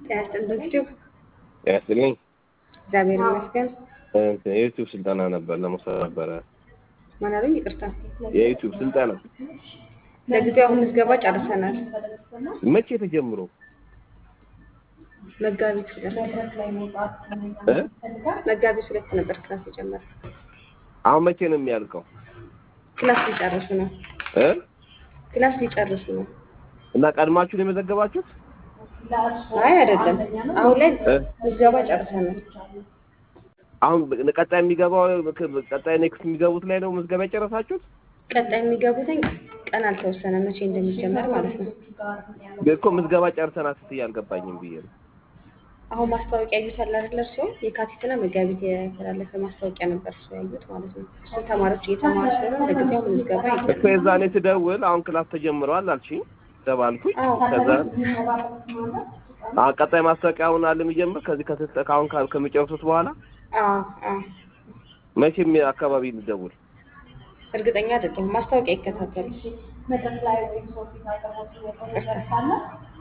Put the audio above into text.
ያስጠንቅቂው ያስልኝ እግዚአብሔር ይመስገን። የዩቲዩብ ስልጠና ነበር ለመውሰድ ነበረ። ማን አለኝ? ይቅርታ የዩቲዩብ ስልጠና ለጊዜው አሁን ምዝገባ ጨርሰናል። መቼ ተጀምሮ? መጋቢት 2 ነበር ክላስ የጀመረው። አሁን መቼ ነው የሚያልቀው? ክላስ ሊጨርሱ ነው። ክላስ ሊጨርሱ ነው። እና ቀድማችሁ ነው የመዘገባችሁት? አይ አይደለም፣ አሁን ላይ ምዝገባ ጨርሰናል። አሁን ቀጣይ የሚገባው ቀጣይ ኔክስት የሚገቡት ላይ ነው ምዝገባ የጨረሳችሁት? ቀጣይ የሚገቡትኝ ቀን አልተወሰነም፣ መቼ እንደሚጀመር ማለት ነው። እኮ ምዝገባ ጨርሰናል ስትይ አልገባኝም ብዬ ነው። አሁን ማስታወቂያ ይዩታል አይደል? እርሶ የካቲትና መጋቢት የተላለፈ ማስታወቂያ ነበር እርሶ ያዩት ማለት ነው። እሱ ተማሪዎች እየተማሩ ስለሆነ ለጊዜው ምዝገባ ይጀምራል። እኮ የዛኔ ስደውል አሁን ክላስ ተጀምሯል አልሽኝ ተባልኩኝ። ከዛ ቀጣይ ማስታወቂያውን አለ የሚጀምር ከዚህ ከአሁን ከሚጨርሱት በኋላ መቼም አካባቢ ልደውል እርግጠኛ አይደለሁም። ማስታወቂያ ይከታተሉ።